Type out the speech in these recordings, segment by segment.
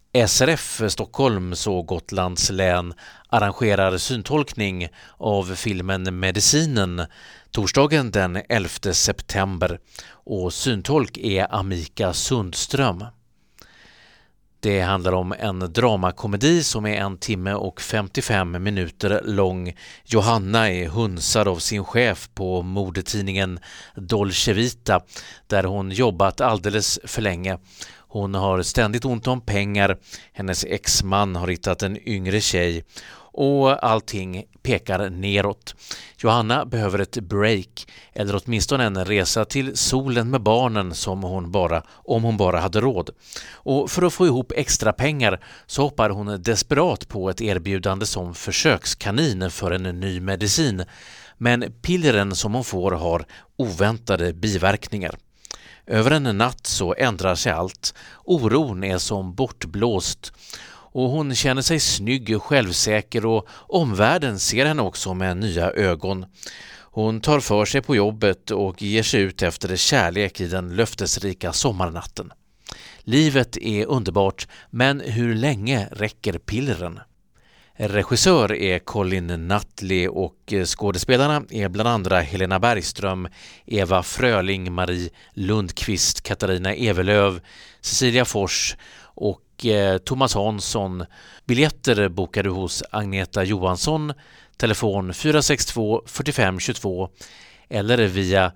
SRF Stockholms och Gotlands län arrangerar syntolkning av filmen Medicinen torsdagen den 11 september och syntolk är Amika Sundström. Det handlar om en dramakomedi som är 1 timme och 55 minuter lång. Johanna är hunsad av sin chef på modetidningen Dolce Vita där hon jobbat alldeles för länge. Hon har ständigt ont om pengar, hennes exman har hittat en yngre tjej och allting pekar neråt. Johanna behöver ett break eller åtminstone en resa till solen med barnen om hon bara hade råd. Och för att få ihop extra pengar så hoppar hon desperat på ett erbjudande som försökskanin för en ny medicin. Men pillren som hon får har oväntade biverkningar. Över en natt så ändrar sig allt. Oron är som bortblåst. Och hon känner sig snygg och självsäker och omvärlden ser henne också med nya ögon. Hon tar för sig på jobbet och ger sig ut efter kärlek i den löftesrika sommarnatten. Livet är underbart, men hur länge räcker pillren? Regissör är Colin Nutley och skådespelarna är bland andra Helena Bergström, Eva Fröling, Marie Lundqvist, Katarina Evelöv, Cecilia Fors och Thomas Hansson. Biljetter bokar du hos Agneta Johansson, telefon 462 45 22 eller via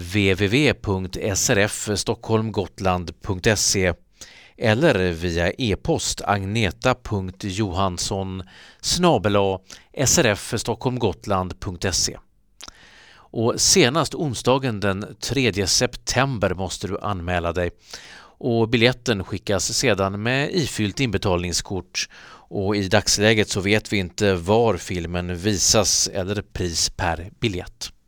www.srfstockholmgotland.se eller via e-post agneta.johansson@srfstockholmgotland.se. Och senast onsdagen den 3 september måste du anmäla dig. Och biljetten skickas sedan med ifyllt inbetalningskort och i dagsläget så vet vi inte var filmen visas eller pris per biljett.